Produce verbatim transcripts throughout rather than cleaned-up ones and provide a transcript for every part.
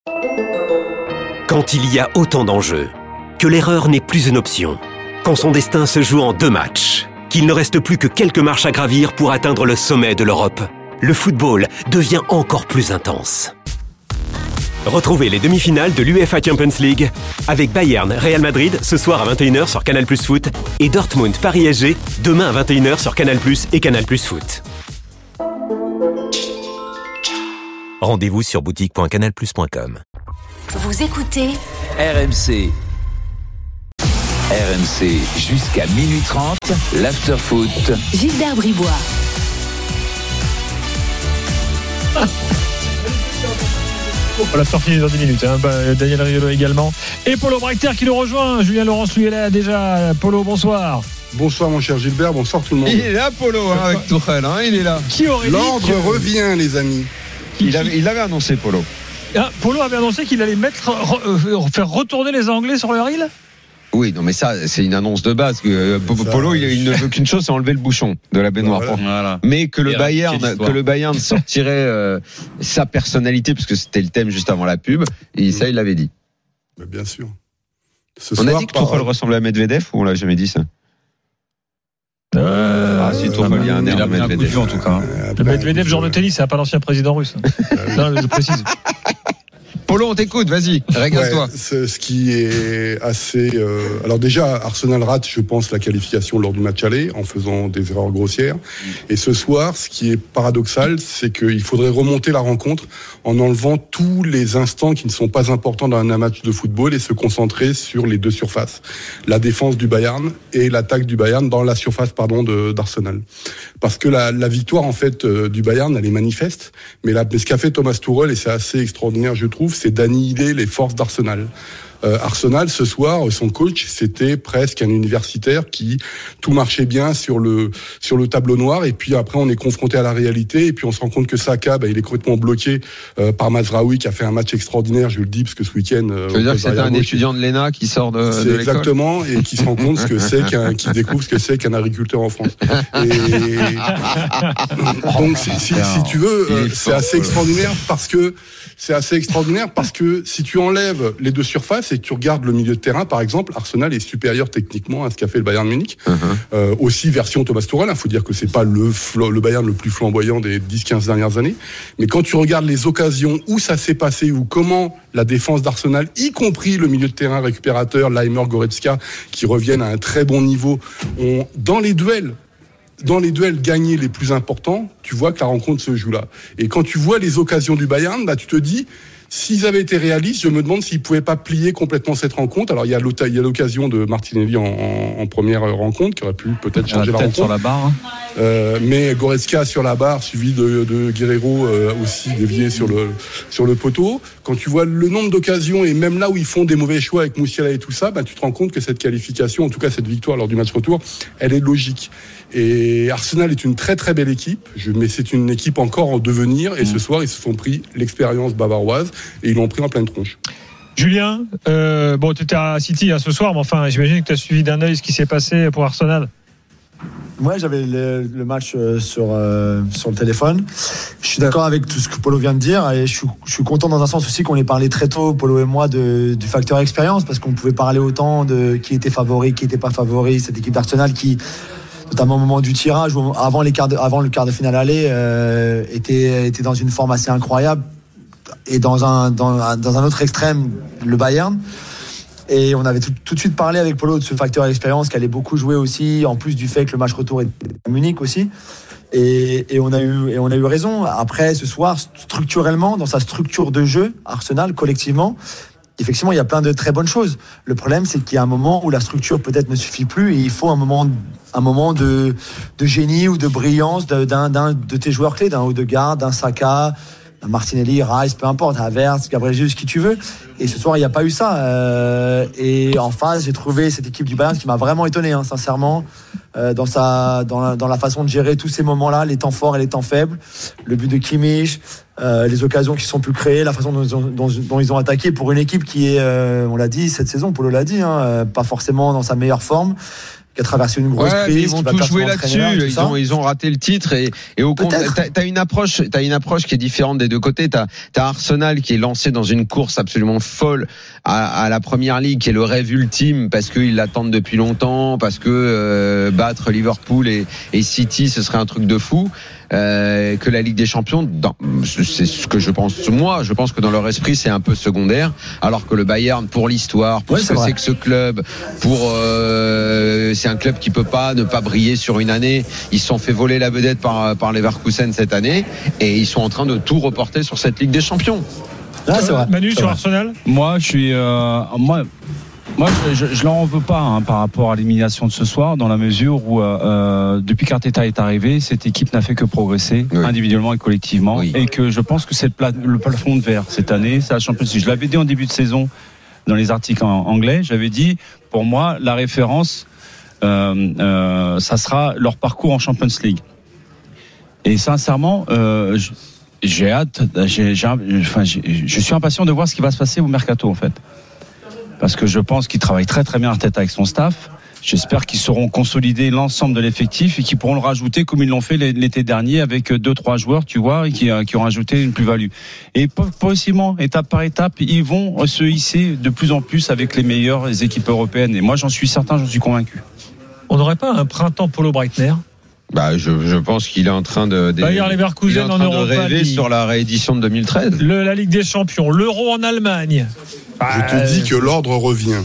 Quand il y a autant d'enjeux, que l'erreur n'est plus une option, quand son destin se joue en deux matchs, qu'il ne reste plus que quelques marches à gravir pour atteindre le sommet de l'Europe, le football devient encore plus intense. Retrouvez les demi-finales de l'UEFA Champions League avec Bayern Real Madrid ce soir à vingt et une heures sur Canal Plus Foot et Dortmund Paris S G demain à vingt et une heures sur Canal Plus et Canal Plus Foot. Rendez-vous sur boutique point canal plus point com. Vous écoutez R M C. R M C jusqu'à minuit trente, l'after-foot. Gilbert Bribois. On l'a sorti dans dix minutes, hein. bah, Daniel Riolo également. Et Polo Brechter qui nous rejoint. Julien Laurence lui est là déjà. Polo, bonsoir. Bonsoir mon cher Gilbert, bonsoir tout le monde. Il est là Polo hein, avec Tourelle, hein, il est là. Qui aurait dit L'ordre que... revient les amis. Il avait, il avait annoncé Polo. Ah, Polo avait annoncé qu'il allait mettre, re, faire retourner les Anglais sur leur île. Oui, non mais ça c'est une annonce de base. Que, ça, Polo il, il ne veut qu'une chose, c'est enlever le bouchon de la baignoire. Voilà. Voilà. Mais que le, Bayern, que le Bayern sortirait euh, sa personnalité, parce que c'était le thème juste avant la pub, et ça il l'avait dit. Mais bien sûr. Ce on soir, a dit que Tourelle par... ressemblait à Medvedev ou on l'a jamais dit ça? Euh, ah, si Tourelle, il y a un air de Medvedev en tout cas. Euh, le Medvedev, genre de tennis, c'est pas l'ancien président russe. Non, je précise. Polo, on t'écoute, vas-y, régale-toi. Ouais, ce qui est assez... Euh, alors déjà, Arsenal rate, je pense, la qualification lors du match aller, en faisant des erreurs grossières. Et ce soir, ce qui est paradoxal, c'est qu'il faudrait remonter la rencontre en enlevant tous les instants qui ne sont pas importants dans un match de football et se concentrer sur les deux surfaces. La défense du Bayern et l'attaque du Bayern dans la surface pardon, de, d'Arsenal. Parce que la, la victoire, en fait, euh, du Bayern, elle est manifeste. Mais, la, mais ce qu'a fait Thomas Tuchel, et c'est assez extraordinaire, je trouve, c'est d'annihiler les forces d'Arsenal. Euh, Arsenal, ce soir, son coach, c'était presque un universitaire qui tout marchait bien sur le sur le tableau noir. Et puis après, on est confronté à la réalité. Et puis on se rend compte que Saka, bah, il est complètement bloqué euh, par Mazraoui, qui a fait un match extraordinaire. Je le dis parce que ce week-end. Euh, tu veux dire que c'était un étudiant de l'E N A qui sort de, c'est de l'école. Exactement, et qui se rend compte ce que c'est qu'un, qui découvre ce que c'est qu'un agriculteur en France. Et donc, si, si, si tu veux, euh, c'est assez extraordinaire parce que c'est assez extraordinaire parce que si tu enlèves les deux surfaces et que tu regardes le milieu de terrain, par exemple, Arsenal est supérieur techniquement à ce qu'a fait le Bayern Munich. Uh-huh. Euh, aussi version Thomas Tuchel, il faut dire que c'est pas le, le Bayern le plus flamboyant des dix quinze dernières années. Mais quand tu regardes les occasions où ça s'est passé, ou comment la défense d'Arsenal, y compris le milieu de terrain récupérateur, Laimer, Goretzka, qui reviennent à un très bon niveau, ont, dans les duels, dans les duels gagnés les plus importants, tu vois que la rencontre se joue là. Et quand tu vois les occasions du Bayern, bah, tu te dis, s'ils avaient été réalistes, je me demande s'ils pouvaient pas plier complètement cette rencontre. Alors, il y a, il y a l'occasion de Martinelli en, en, en première rencontre, qui aurait pu peut-être changer la, la rencontre. Sur la barre, hein. Euh, mais Goretzka sur la barre, suivi de, de Guerreiro euh, aussi dévié sur le, sur le poteau. Quand tu vois le nombre d'occasions, et même là où ils font des mauvais choix avec Moussiala et tout ça, bah, tu te rends compte que cette qualification, en tout cas cette victoire lors du match retour, elle est logique. Et Arsenal est une très très belle équipe, je, mais c'est une équipe encore en devenir. Et mmh. ce soir, ils se sont pris l'expérience bavaroise et ils l'ont pris en pleine tronche. Julien, euh, bon, tu étais à City hein, ce soir, mais enfin, j'imagine que tu as suivi d'un œil ce qui s'est passé pour Arsenal. Ouais, j'avais le, le match sur, euh, sur le téléphone. Je suis d'accord avec tout ce que Polo vient de dire et je suis, je suis content dans un sens aussi qu'on ait parlé très tôt, Polo et moi, de, du facteur expérience, parce qu'on pouvait parler autant de qui était favori, qui n'était pas favori, cette équipe d'Arsenal qui, notamment au moment du tirage, avant, les quarts de, avant le quart de finale aller, euh, était, était dans une forme assez incroyable, et dans un, dans, un, dans un autre extrême, le Bayern. Et on avait tout, tout de suite parlé avec Polo de ce facteur expérience qui allait beaucoup jouer aussi, en plus du fait que le match retour était à Munich aussi. Et, et, on a eu, et on a eu raison. Après, ce soir, structurellement, dans sa structure de jeu, Arsenal, collectivement, effectivement, il y a plein de très bonnes choses. Le problème, c'est qu'il y a un moment où la structure peut-être ne suffit plus et il faut un moment, un moment de, de génie ou de brillance d'un, d'un de tes joueurs clés, d'un Odegaard, d'un Saka, Martinelli, Rice, peu importe, Havertz, Gabriel Jesus, qui tu veux. Et ce soir, il n'y a pas eu ça. Euh, et en face, j'ai trouvé cette équipe du Bayern qui m'a vraiment étonné, hein, sincèrement, euh, dans, sa, dans, la, dans la façon de gérer tous ces moments-là, les temps forts et les temps faibles, le but de Kimmich, euh, les occasions qui sont plus créées, la façon dont ils ont, dont, dont ils ont attaqué pour une équipe qui est, euh, on l'a dit, cette saison, Polo l'a dit, hein, pas forcément dans sa meilleure forme. qui a traversé une grosse ouais, crise. Ils vont tout jouer là-dessus. Ils ont, ils ont raté le titre et, et au compte, t'as, t'as une approche, t'as une approche qui est différente des deux côtés. T'as, t'as Arsenal qui est lancé dans une course absolument folle à, à la Première Ligue, qui est le rêve ultime parce qu'ils l'attendent depuis longtemps, parce que euh, battre Liverpool et, et City, ce serait un truc de fou. Euh, que la Ligue des Champions, dans, c'est ce que je pense. Moi, je pense que dans leur esprit, c'est un peu secondaire. Alors que le Bayern, pour l'histoire, pour ouais, ce que c'est que ce club, pour euh, c'est un club qui peut pas ne pas briller sur une année. Ils se sont fait voler la vedette par par Leverkusen cette année et ils sont en train de tout reporter sur cette Ligue des Champions. Ah, c'est vrai. Manu, c'est sur vrai. Arsenal. Moi, je suis euh, moi. Moi, je, je leur en veux pas hein, par rapport à l'élimination de ce soir, dans la mesure où euh, depuis qu'Arteta est arrivé, cette équipe n'a fait que progresser oui. individuellement et collectivement, oui. et que je pense que c'est le, pla- le plafond de verre cette année. C'est la Champions League. Je l'avais dit en début de saison dans les articles en anglais. J'avais dit, pour moi, la référence, euh, euh, ça sera leur parcours en Champions League. Et sincèrement, euh, j'ai hâte. J'ai, j'ai, enfin, j'ai, je suis impatient de voir ce qui va se passer au mercato en fait. Parce que je pense qu'ils travaillent très très bien Arteta avec son staff. J'espère qu'ils sauront consolider l'ensemble de l'effectif et qu'ils pourront le rajouter comme ils l'ont fait l'été dernier avec deux trois joueurs, tu vois, et qui, qui ont ajouté une plus-value. Et progressivement, étape par étape, ils vont se hisser de plus en plus avec les meilleures équipes européennes. Et moi, j'en suis certain, j'en suis convaincu. On n'aurait pas un printemps Polo Breitner ? Bah, je, je pense qu'il est en train de, de, Bayer Leverkusen il est en train en de Europa rêver League. Sur la réédition de deux mille treize. Le, la Ligue des Champions, l'Euro en Allemagne. Je te dis que l'ordre revient.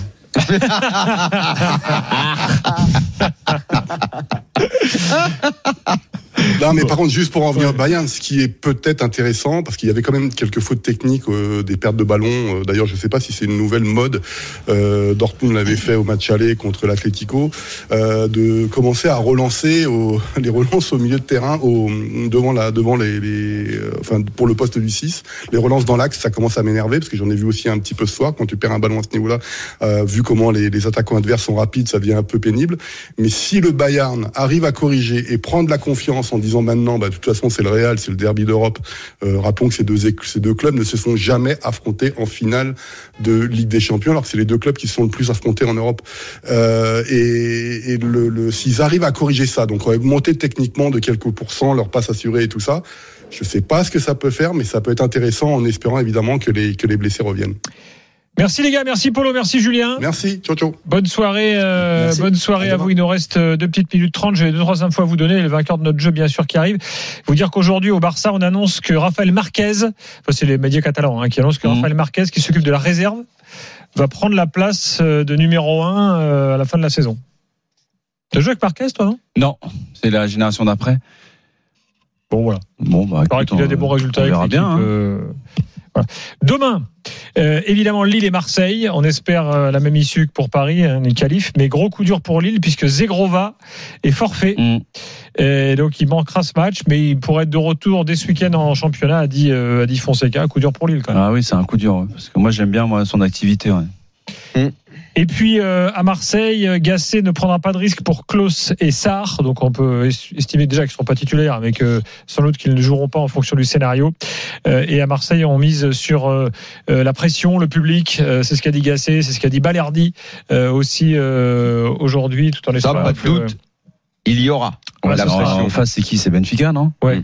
Non, mais par contre, juste pour en revenir au Bayern, ce qui est peut-être intéressant, parce qu'il y avait quand même quelques fautes techniques, euh, des pertes de ballon. Euh, d'ailleurs, je ne sais pas si c'est une nouvelle mode. Euh, Dortmund l'avait fait au match aller contre l'Atlético, euh, de commencer à relancer au, les relances au milieu de terrain, au, devant la, devant les, les, euh, enfin pour le poste du six. Les relances dans l'axe, ça commence à m'énerver parce que j'en ai vu aussi un petit peu ce soir. Quand tu perds un ballon à ce niveau-là, euh, vu comment les, les attaquants adverses sont rapides, ça devient un peu pénible. Mais si le Bayern arrive à corriger et prendre la confiance en disant maintenant, bah, de toute façon, c'est le Real, c'est le derby d'Europe. Euh, rappelons que ces deux, ces deux clubs ne se sont jamais affrontés en finale de Ligue des Champions, alors que c'est les deux clubs qui se sont le plus affrontés en Europe. Euh, et et le, le, s'ils arrivent à corriger ça, donc augmenter techniquement de quelques pourcents leur passe assurée et tout ça, je sais pas ce que ça peut faire, mais ça peut être intéressant en espérant évidemment que les, que les blessés reviennent. Merci les gars, merci Polo, merci Julien. Merci, ciao ciao. Bonne soirée, euh, bonne soirée à vous. Il nous reste deux petites minutes trente. J'ai deux trois infos à vous donner. Le vainqueur de notre jeu, bien sûr, qui arrive. Vous dire qu'aujourd'hui au Barça, on annonce que Rafael Marquez, enfin c'est les médias catalans hein, qui annoncent que mmh. Rafael Marquez, qui s'occupe de la réserve, va prendre la place de numéro un à la fin de la saison. Tu as joué avec Marquez, toi, non ? Non, c'est la génération d'après. Bon voilà. Bon bah. Il paraît qu'il a des bons résultats. On verra bien. Hein. Euh... Voilà. Demain, euh, évidemment Lille et Marseille. On espère euh, la même issue que pour Paris, hein, les qualifs. Mais gros coup dur pour Lille puisque Zegrova est forfait. Mm. Et donc il manquera ce match, mais il pourrait être de retour dès ce week-end en championnat, a dit, euh, a dit Fonseca. Un coup dur pour Lille quand même. Ah oui, c'est un coup dur. Ouais. Parce que moi j'aime bien moi, son activité. Ouais. Mm. Et puis euh, à Marseille, Gasset ne prendra pas de risque pour Klose et Sarr. Donc on peut estimer déjà qu'ils ne seront pas titulaires, mais que sans doute qu'ils ne joueront pas en fonction du scénario. Euh, et à Marseille, on mise sur euh, la pression, le public. Euh, c'est ce qu'a dit Gasset, c'est ce qu'a dit Balerdi euh, aussi euh, aujourd'hui, tout en espérant. Ça, pas de doute. Euh... Il y aura. Ouais, la pression. En face, c'est qui ? C'est Benfica, non ? Ouais.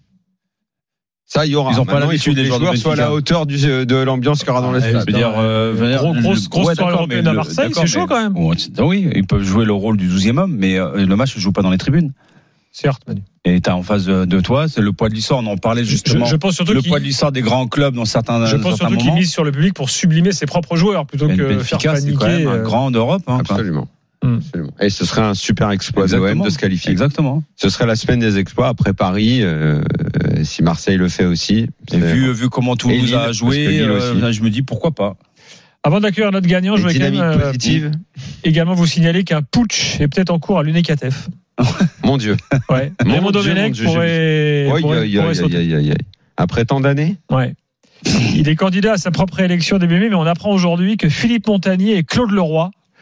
Ça, il y aura. Ils ont pas l'habitude des joueurs soient à la hauteur du, de l'ambiance qu'il y aura dans le stade. Je veux dire, euh, gros, grosse, grosse ouais, soirée européenne à Marseille, c'est chaud quand même. Oui, ils peuvent jouer le rôle du douzième homme, mais le match ne joue pas dans les tribunes. Certes, Manu. Et t'as en face de, de toi, c'est le poids de l'histoire. On en parlait justement. Je, je pense surtout le poids de l'histoire des grands clubs dans certains. Je pense surtout qu'il mise sur le public pour sublimer ses propres joueurs plutôt que Benfica, faire paniquer. C'est quand même un grand d'Europe. Hein, Absolument. Absolument. Et ce serait un super exploit de l'O M de se qualifier. Exactement. Ce serait la semaine des exploits après Paris, euh, si Marseille le fait aussi. Et vu, vu comment Toulouse Lille, a joué, euh, je me dis pourquoi pas. Avant d'accueillir notre gagnant, je voulais quand même euh, également vous signaler qu'un putsch est peut-être en cours à l'Unecatef. Mon Dieu. Ouais. Raymond Domenech pourrait, pourrait, pourrait, aïe, pourrait sauter. Aïe, aïe, aïe. Après tant d'années. Ouais. Il est candidat à sa propre élection début mai, mais on apprend aujourd'hui que Philippe Montagnier et Claude Leroy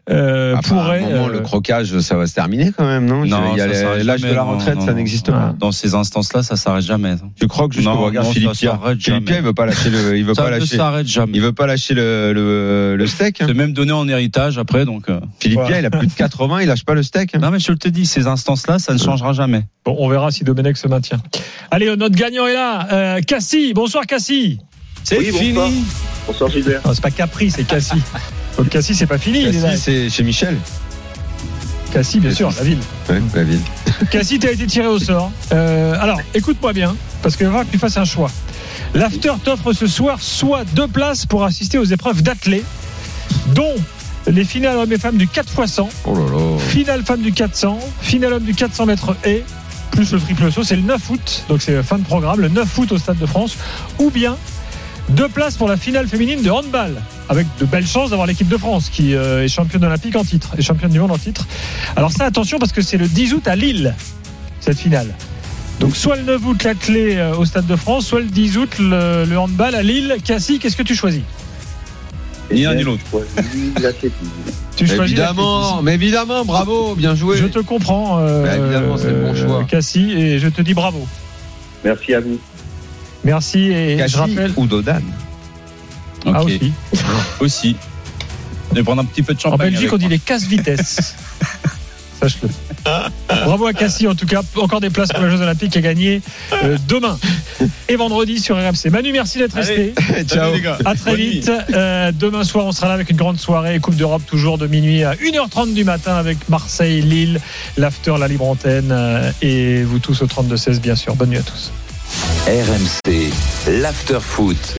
euh, ah, pourrait. À un moment, euh... le crocage, ça va se terminer quand même, non? Non, il y a ça l'âge de la retraite, non, non, ça n'existe non. pas. Dans ces instances-là, ça s'arrête jamais. Tu crois que jusqu'au regard Philippe Pierre, Philippe Pierre, il veut pas lâcher le, il veut ça pas ne lâcher. s'arrête jamais. Il veut pas lâcher le, le, le steak. C'est même donné en héritage après, donc. Euh... Philippe Pierre, il a plus de quatre-vingts, il lâche pas le steak. Non, mais je te dis, ces instances-là, ça ne changera jamais. Bon, on verra si Domenech se maintient. Allez, notre gagnant est là. Euh, Cassie, bonsoir Cassie. C'est oui, fini. Bonsoir, bonsoir Gilbert. Non, c'est pas Capri, c'est Cassie. Donc Cassie, c'est pas fini. Cassie, c'est chez Michel. Cassie, bien sûr, la ville. Ouais, la ville. Cassie, tu as été tiré au sort. Euh, alors, écoute-moi bien, parce qu'il va falloir que tu fasses un choix. L'After t'offre ce soir soit deux places pour assister aux épreuves d'athlée, dont les finales hommes et femmes du quatre fois cent, oh là là. finale femme du quatre cents, finale homme du quatre cents mètres et plus le triple saut. C'est le neuf août, donc c'est fin de programme, le neuf août au Stade de France, ou bien deux places pour la finale féminine de handball, avec de belles chances d'avoir l'équipe de France qui euh, est championne olympique en titre et championne du monde en titre. Alors ça, attention, parce que c'est le dix août à Lille, cette finale. Donc soit le neuf août l'athlé euh, au Stade de France, soit le dix août le, le handball à Lille. Cassie, qu'est-ce que tu choisis? Ni un ni l'autre. Tu choisis évidemment, mais évidemment, bravo, bien joué. Je te comprends, euh, bah, évidemment, c'est le bon choix. Cassie, et je te dis bravo. Merci à vous. Merci, et Cassie je rappelle. ou Dodan. Okay. Ah aussi. Aussi. Je vais prendre un petit peu de champagne. En Belgique, on dit moi. les casse-vitesse. Sache-le. Bravo à Cassie, en tout cas. Encore des places pour les Jeux Olympiques à gagner euh, demain et vendredi sur R M C. Manu, merci d'être resté. Ciao. À très vite. Euh, demain soir, on sera là avec une grande soirée. Coupe d'Europe, toujours de minuit à une heure trente du matin avec Marseille, Lille, l'After, la libre antenne. Euh, et vous tous au trente-deux seize, bien sûr. Bonne nuit à tous. R M C, l'After Foot.